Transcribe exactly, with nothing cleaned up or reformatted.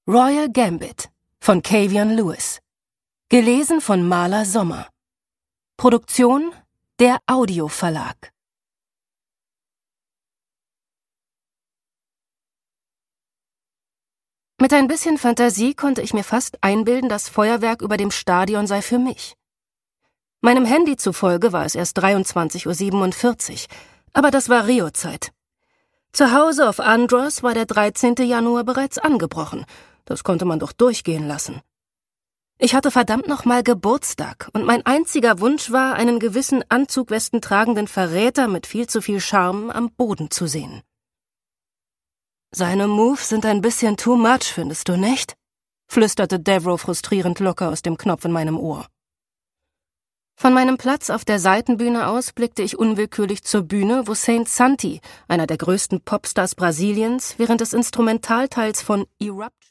Royal Gambit von Cavion Lewis. Gelesen von Marla Sommer. Produktion der Audio Verlag. Mit ein bisschen Fantasie konnte ich mir fast einbilden, das Feuerwerk über dem Stadion sei für mich. Meinem Handy zufolge war es erst dreiundzwanzig Uhr siebenundvierzig, aber das war Rio-Zeit. Zu Hause auf Andros war der dreizehnten Januar bereits angebrochen. Das konnte man doch durchgehen lassen. Ich hatte verdammt nochmal Geburtstag und mein einziger Wunsch war, einen gewissen Anzugwesten tragenden Verräter mit viel zu viel Charme am Boden zu sehen. »Seine Moves sind ein bisschen too much, findest du nicht?« flüsterte Devro frustrierend locker aus dem Knopf in meinem Ohr. Von meinem Platz auf der Seitenbühne aus blickte ich unwillkürlich zur Bühne, wo Saint Santi, einer der größten Popstars Brasiliens, während des Instrumentalteils von Eruption